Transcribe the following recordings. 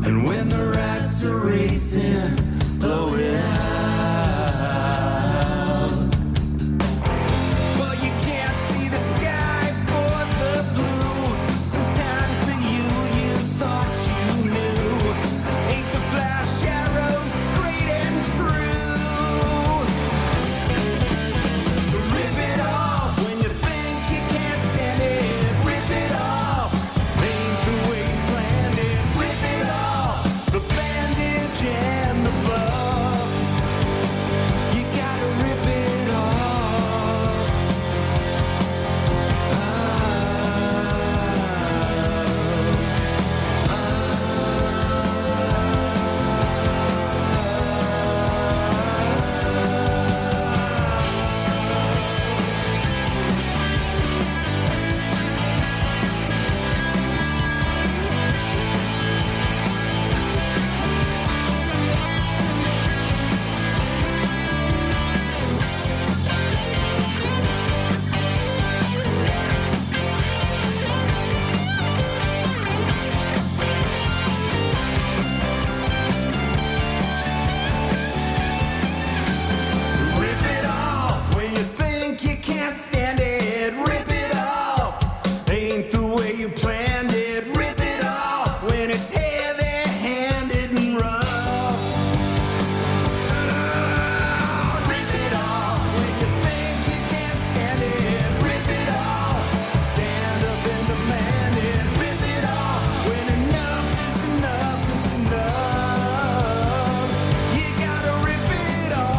And when the rats are racing, blow it out. Well, you can't see the sky for the blue. Sometimes the you thought you knew ain't the flash arrows straight and true. So rip it off when you think you can't stand it. Rip it off, ain't the way you planned it. Rip it off, the bandage and the bluff. You gotta rip it off. Rip it off when you think you can't stand it. Rip it off, ain't the way you planned it. Rip it off when it's heavy-handed and rough. Rip it off when you think you can't stand it. Rip it off, stand up and demand it. Rip it off when enough is enough is enough. You gotta rip it off.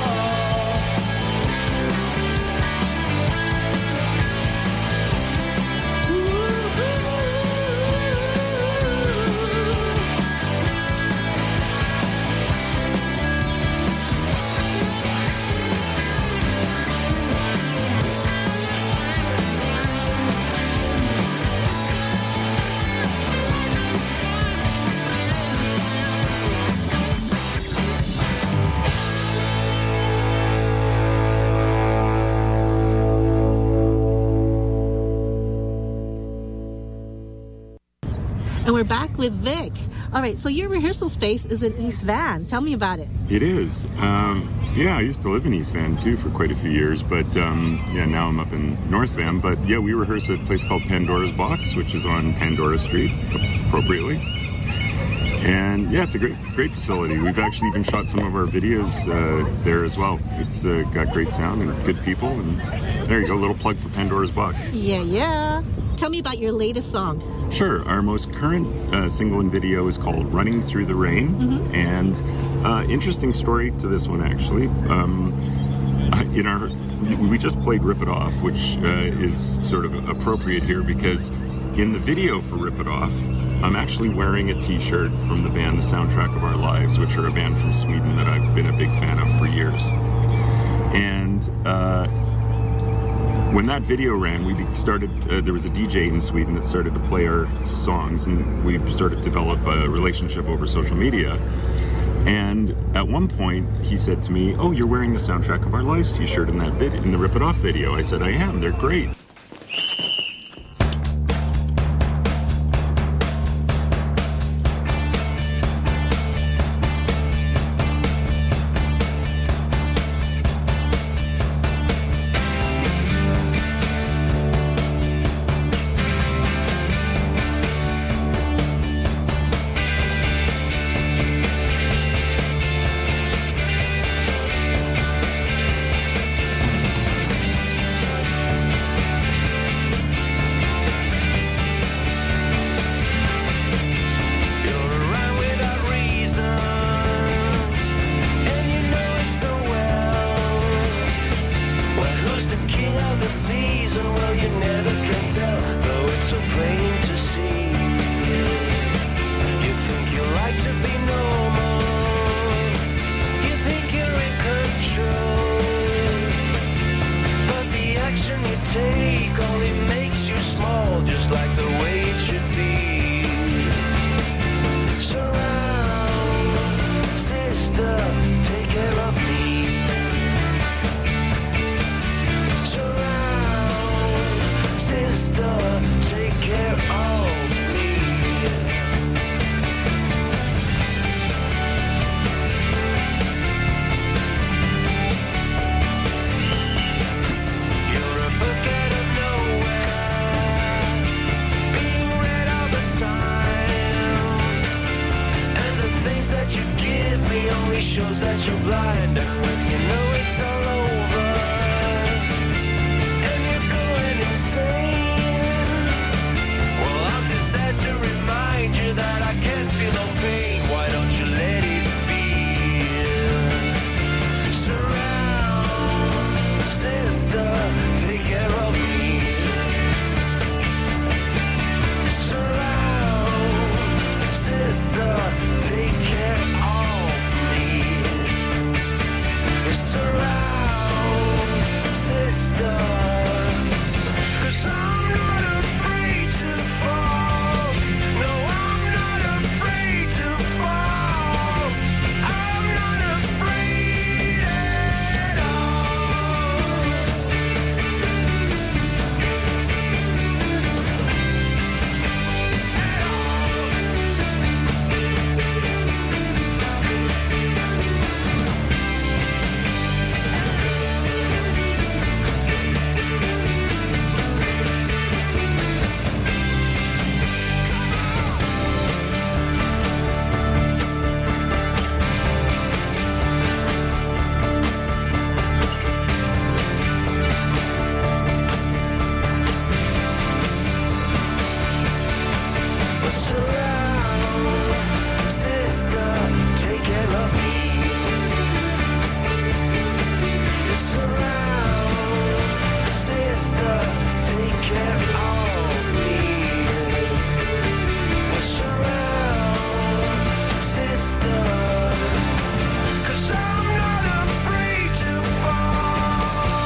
And we're back with Vic. All right, so your rehearsal space is in East Van. Tell me about it. It is. Yeah, I used to live in East Van too for quite a few years, but now I'm up in North Van. But yeah, we rehearse at a place called Pandora's Box, which is on Pandora Street, appropriately. And yeah, it's a great facility. We've actually even shot some of our videos there as well. It's got great sound and good people. And there you go, a little plug for Pandora's Box. Yeah. Tell me about your latest song. Sure. Our most current single and video is called Running Through the Rain. Mm-hmm. And interesting story to this one, actually. We just played Rip It Off, which is sort of appropriate here because in the video for Rip It Off, I'm actually wearing a t-shirt from the band The Soundtrack of Our Lives, which are a band from Sweden that I've been a big fan of for years. And when that video ran, we started, there was a DJ in Sweden that started to play our songs, and we started to develop a relationship over social media. And at one point, he said to me, "Oh, you're wearing the Soundtrack of Our Lives t-shirt in that video, in the Rip It Off video." I said, "I am, they're great." only shows that you're blind. And when you know it's all over and you're going insane, well, I'm just there to remind you that I can't feel no pain. Why don't you let it be? Surround, sister, take care of me. Surround, sister, take care of me. Surround, sister, 'cause I'm not afraid to fall. No, I'm not afraid to fall. I'm not afraid at surround, sister, take care of me. Surround, sister, take care of me. Surround, sister, 'cause I'm not afraid to fall.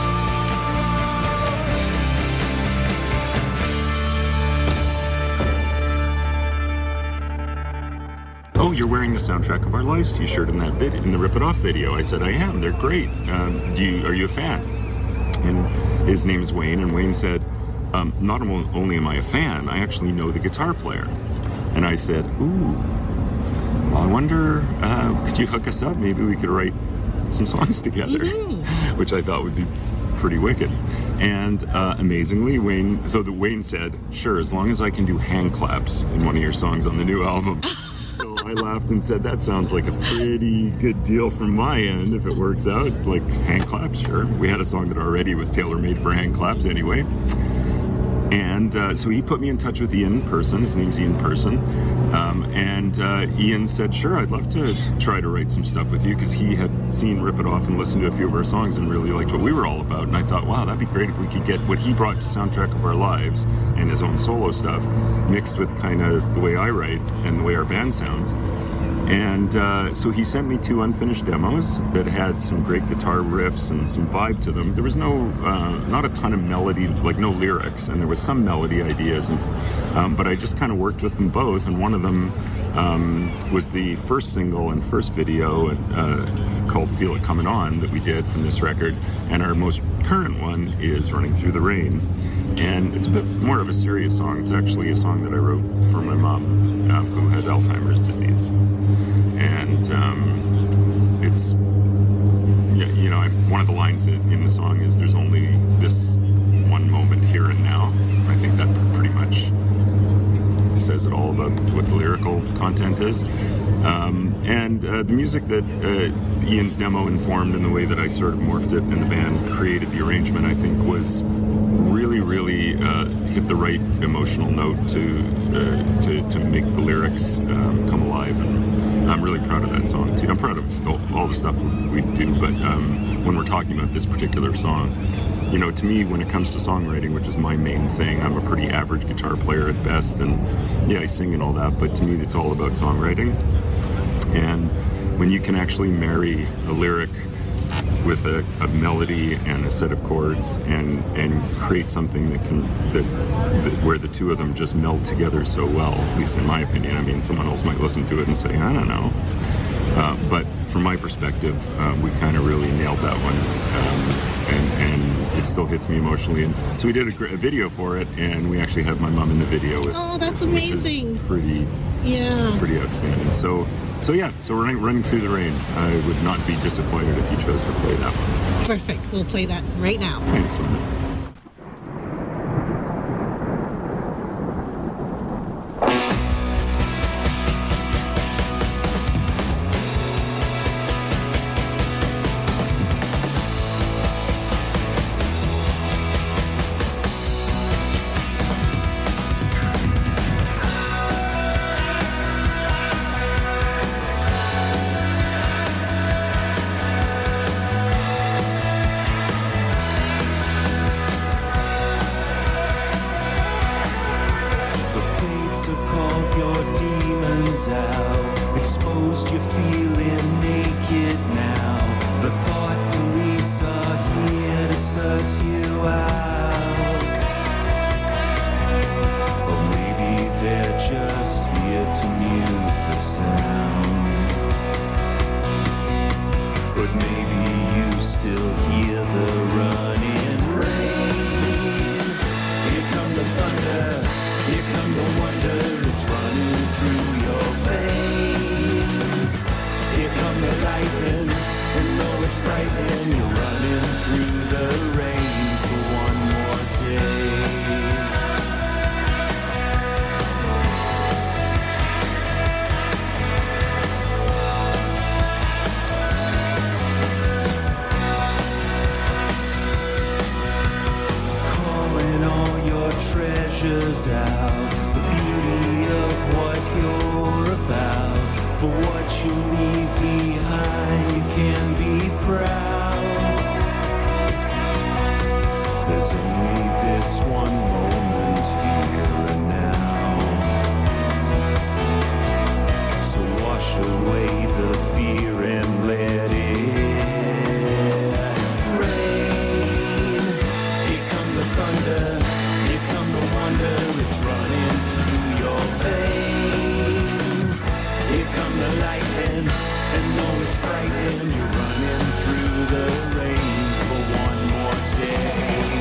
Oh, you're wearing the Soundtrack of Our Lives t-shirt in that in the Rip It Off video. I said, I am. They're great. Are you a fan? And his name is Wayne, and Wayne said, not only am I a fan, I actually know the guitar player. And I said, ooh, well, I wonder, could you hook us up? Maybe we could write some songs together, which I thought would be pretty wicked. And amazingly, Wayne said, sure, as long as I can do hand claps in one of your songs on the new album. So I laughed and said, that sounds like a pretty good deal from my end if it works out. Like, hand claps, sure. We had a song that already was tailor-made for hand claps anyway. And so he put me in touch with Ian Person. His name's Ian Person. And Ian said, sure, I'd love to try to write some stuff with you, because he had seen Rip It Off and listened to a few of our songs and really liked what we were all about. And I thought, wow, that'd be great if we could get what he brought to Soundtrack of Our Lives and his own solo stuff mixed with kind of the way I write and the way our band sounds. And so he sent me 2 unfinished demos that had some great guitar riffs and some vibe to them. There was not a ton of melody, like no lyrics, and there was some melody ideas, but I just kind of worked with them both, and one of them was the first single and first video called Feel It Coming On that we did from this record, and our most current one is Running Through the Rain. And it's a bit more of a serious song. It's actually a song that I wrote for my mom, who has Alzheimer's disease. And it's, one of the lines in the song is, there's only this one moment here and now. I think that pretty much says it all about what the lyrical content is. And the music that Ian's demo informed, and the way that I sort of morphed it and the band created the arrangement, I think was really hit the right emotional note to make the lyrics come alive. And I'm really proud of that song too. I'm proud of all the stuff we do, but when we're talking about this particular song, to me, when it comes to songwriting, which is my main thing, I'm a pretty average guitar player at best, and yeah, I sing and all that, but to me it's all about songwriting. And when you can actually marry a lyric with a melody and a set of chords and create something that where the two of them just meld together so well, at least in my opinion. I mean, someone else might listen to it and say, I don't know. But from my perspective, we kind of really nailed that one. And it still hits me emotionally. And so we did a video for it, and we actually have my mom in the video. Oh, that's amazing. Which is pretty outstanding. So running through the rain, I would not be disappointed if you chose to play that one. Perfect. We'll play that right now. Thanks, Linda. exposed, you're feeling naked now. The thought police are here to suss you out. Or maybe they're just here to mute the sound. But maybe you still hear the running rain. Here come the thunder, here come the wonder. It's running through your veins. Here come the lightning, and though it's frightening, you're running through the rain for one more day. Treasures out, the beauty of what you're about. For what you leave behind, you can be proud. There's only this one moment here and now. So wash away the fear and let it rain. Here come the thunder, it's running through your veins. Here come the lightning, and though it's frightening, you're running through the rain for one more day.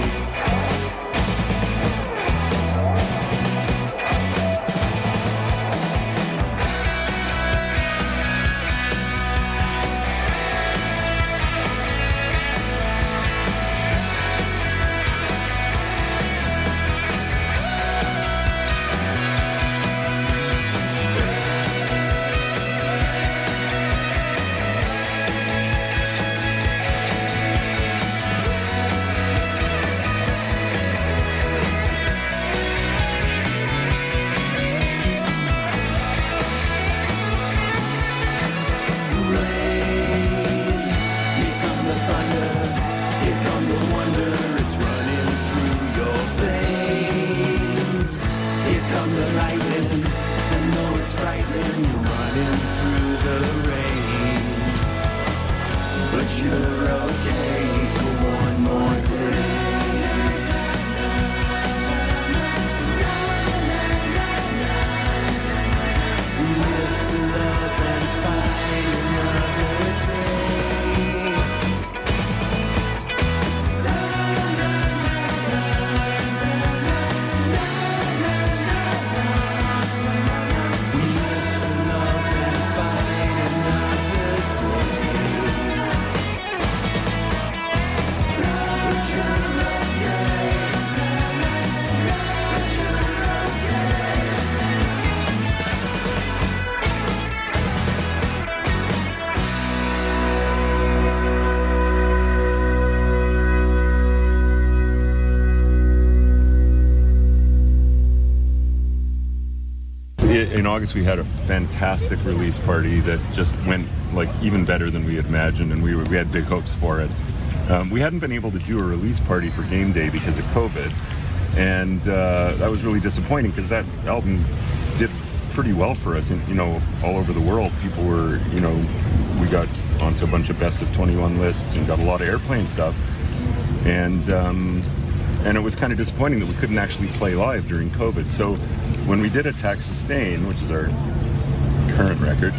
In August, we had a fantastic release party that just went like even better than we had imagined, and we had big hopes for it. We hadn't been able to do a release party for Game Day because of COVID, and that was really disappointing because that album did pretty well for us, and all over the world. People were, we got onto a bunch of Best of 21 lists and got a lot of airplane stuff, and it was kind of disappointing that we couldn't actually play live during COVID. So when we did Attack Sustain, which is our current record,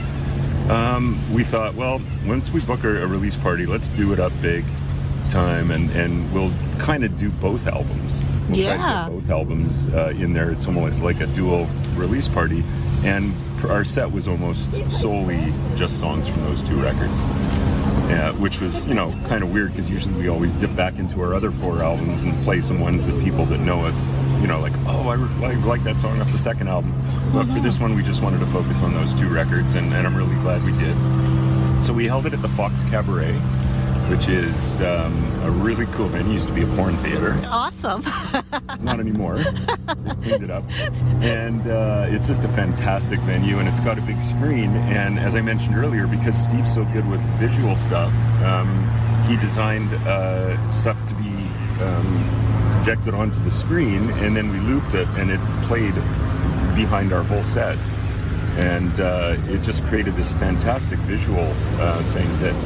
we thought, well, once we book a release party, let's do it up big time, and we'll kind of do both albums. We'll try to get both albums in there. It's almost like a dual release party, and our set was almost solely just songs from those two records. Which was, kind of weird because usually we always dip back into our other 4 albums and play some ones that people that know us, like, oh, I like that song off the second album. But for this one, we just wanted to focus on those 2 records, and I'm really glad we did. So we held it at the Fox Cabaret, which is a really cool venue. It used to be a porn theater. Awesome. Not anymore. They cleaned it up. And it's just a fantastic venue, and it's got a big screen. And as I mentioned earlier, because Steve's so good with visual stuff, he designed stuff to be projected onto the screen, and then we looped it, and it played behind our whole set. and it just created this fantastic visual thing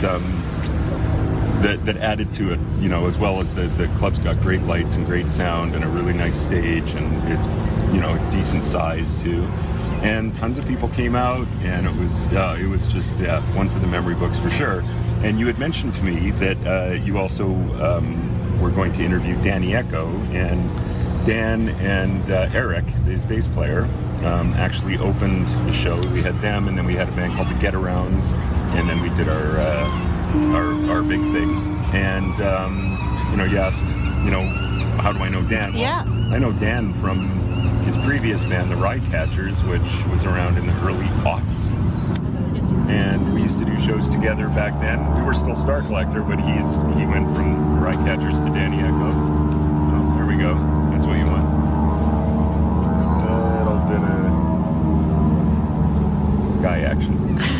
that added to it, as well as the club's got great lights and great sound and a really nice stage, and it's decent size too. And tons of people came out, and it was just one for the memory books for sure. And you had mentioned to me that you also were going to interview Danny Echo, and Dan and Eric, his bass player, actually opened the show. We had them, and then we had a band called the Get-Arounds, and then we did our big thing. And you asked, how do I know Dan? Well, Yeah. I know Dan from his previous band, the Rycatchers, which was around in the early aughts. And we used to do shows together back then. We were still Star Collector, but he went from Rycatchers to Danny Echo. Oh, there we go. That's what you want. Little bit of sky action.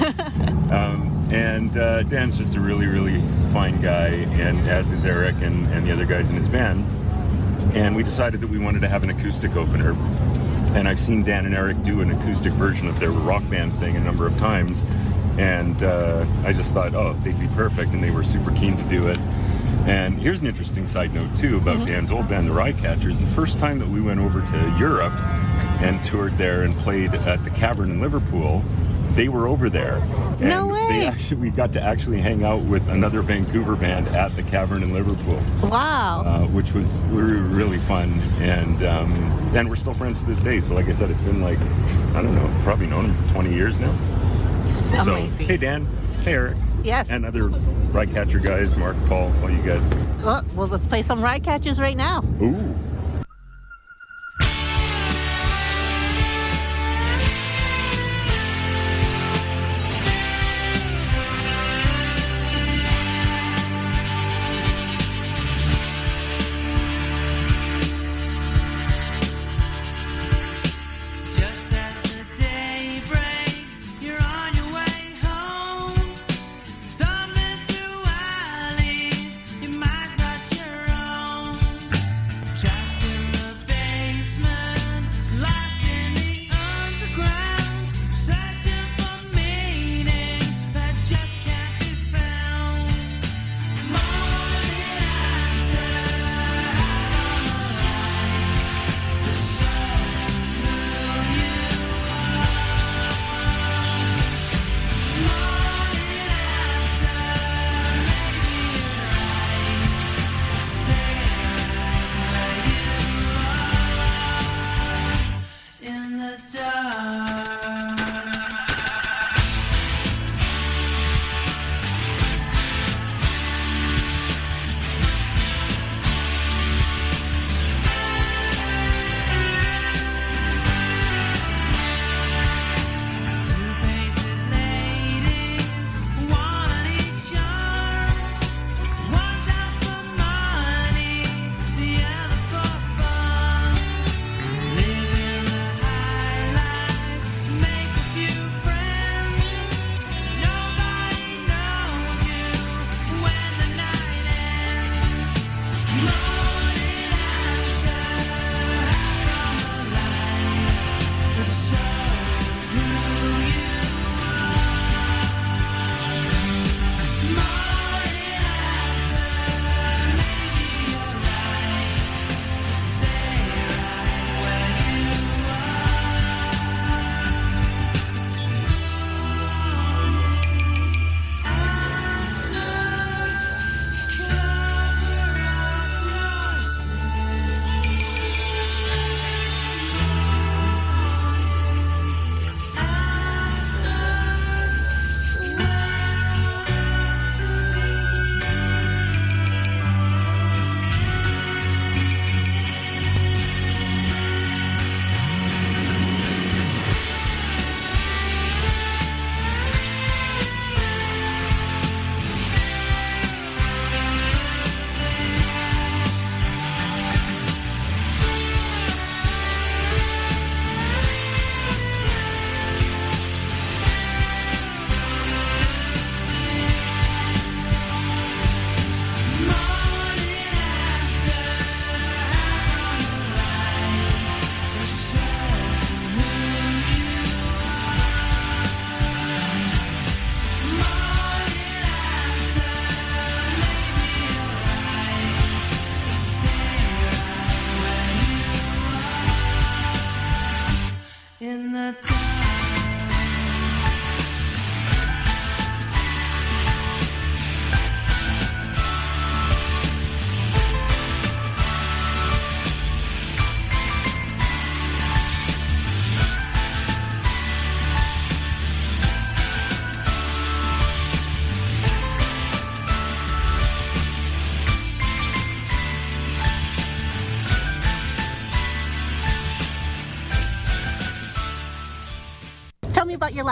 And Dan's just a really, really fine guy, and as is Eric and the other guys in his band. And we decided that we wanted to have an acoustic opener. And I've seen Dan and Eric do an acoustic version of their Rock Band thing a number of times. And I just thought, they'd be perfect, and they were super keen to do it. And here's an interesting side note, too, about Dan's old band, the Rycatchers. The first time that we went over to Europe and toured there and played at the Cavern in Liverpool, they were over there. And No way! we got to actually hang out with another Vancouver band at the Cavern in Liverpool. Wow. Which was really fun. And we're still friends to this day. So like I said, it's been like, I don't know, probably known him for 20 years now. Amazing. So, hey Dan, hey Eric. Yes. And other Rycatcher guys, Mark, Paul, all you guys. Well, let's play some Rycatchers right now. Ooh. Just as the day breaks, you're on your way home, stumbling through alleys, your mind's not your own. Try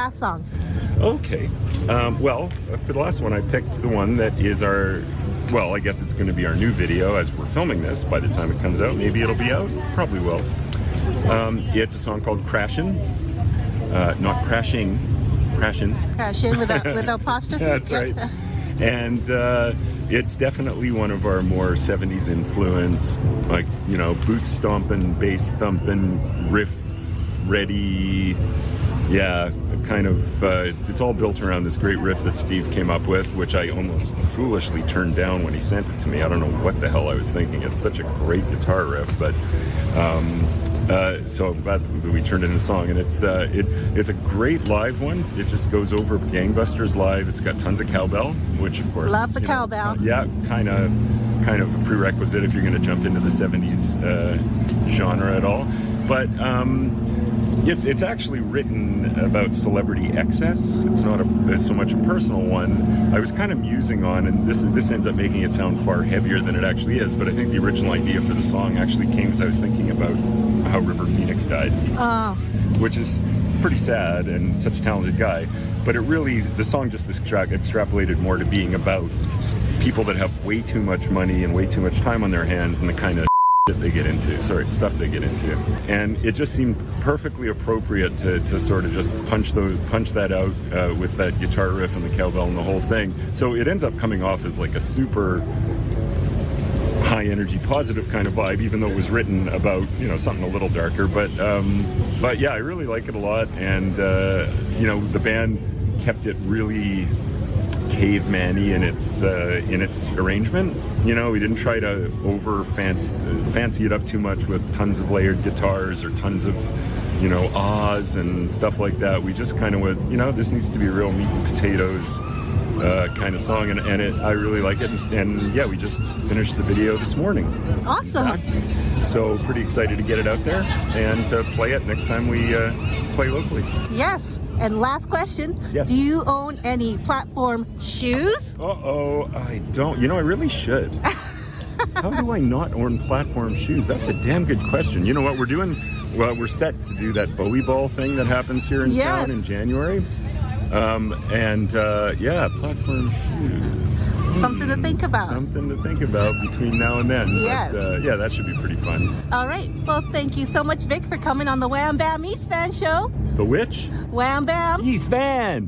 last song? Okay. Well, for the last one, I picked the one that is our, well, I guess it's going to be our new video as we're filming this. By the time it comes out, maybe it'll be out. Probably will. It's a song called Crashin'. Not Crashing. Crashin'. Crash in with a apostrophe. That's Yeah. right. And it's definitely one of our more 70s influence, like, you know, boot stomping, bass thumping, riff ready. Yeah, kind of, it's all built around this great riff that Steve came up with, which I almost foolishly turned down when he sent it to me. I don't know what the hell I was thinking. It's such a great guitar riff, but so I'm glad that we turned it into a song. And it's a great live one. It just goes over gangbusters live. It's got tons of cowbell, which of course Love is, the you know, cowbell. yeah, kind of a prerequisite if you're going to jump into the 70s genre at all. But it's actually written about celebrity excess. It's not so much a personal one. I was kind of musing on, and this ends up making it sound far heavier than it actually is, but I think the original idea for the song actually came as I was thinking about how River Phoenix died. Oh. Which is pretty sad, and such a talented guy. But the song just extrapolated more to being about people that have way too much money and way too much time on their hands and the kind of stuff they get into. And it just seemed perfectly appropriate to sort of just punch that out with that guitar riff and the cowbell and the whole thing. So it ends up coming off as like a super high energy, positive kind of vibe, even though it was written about, you know, something a little darker. But yeah, I really like it a lot. And you know, the band kept it really caveman-y in its arrangement. You know, we didn't try to fancy it up too much with tons of layered guitars or tons of, you know, ahs and stuff like that. We just kind of went, you know, this needs to be a real meat and potatoes kind of song, and I really like it. And yeah, we just finished the video this morning. Awesome. In fact. So pretty excited to get it out there and to play it next time we play locally. Yes. And last question. Yes. Do you own any platform shoes? Uh-oh, I don't. You know, I really should. How do I not own platform shoes? That's a damn good question. You know what we're doing? Well, we're set to do that Bowie Ball thing that happens here in town in January. Yeah, platform shoes. Something to think about. Something to think about between now and then. Yes. But, yeah, that should be pretty fun. All right. Well, thank you so much, Vic, for coming on the Wham Bam East Van Show. The which? Wham Bam. East Van.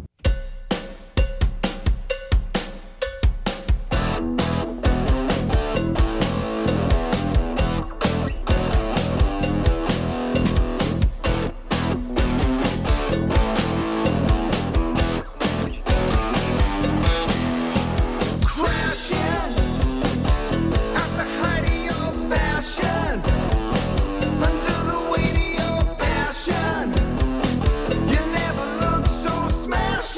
Smash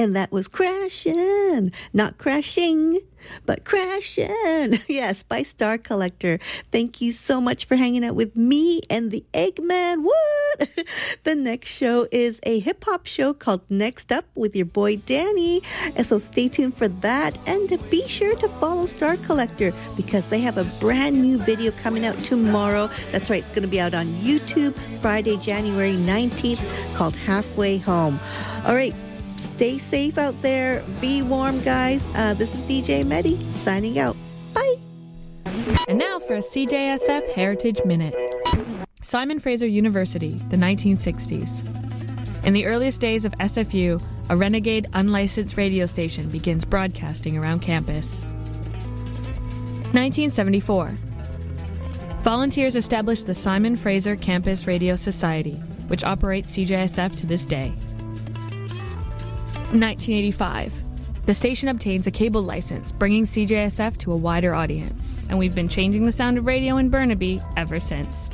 And that was Crashin', not crashing, but crashin'. Yes, by Star Collector. Thank you so much for hanging out with me and the Eggman. What? The next show is a hip-hop show called Next Up with your boy Danny. And so stay tuned for that. And be sure to follow Star Collector because they have a brand new video coming out tomorrow. That's right, it's going to be out on YouTube Friday, January 19th called Halfway Home. All right. Stay safe out there. Be warm, guys. This is DJ Medi signing out. Bye. And now for a CJSF Heritage Minute. Simon Fraser University, the 1960s. In the earliest days of SFU, a renegade unlicensed radio station begins broadcasting around campus. 1974. Volunteers established the Simon Fraser Campus Radio Society, which operates CJSF to this day. 1985. The station obtains a cable license, bringing CJSF to a wider audience, and we've been changing the sound of radio in Burnaby ever since.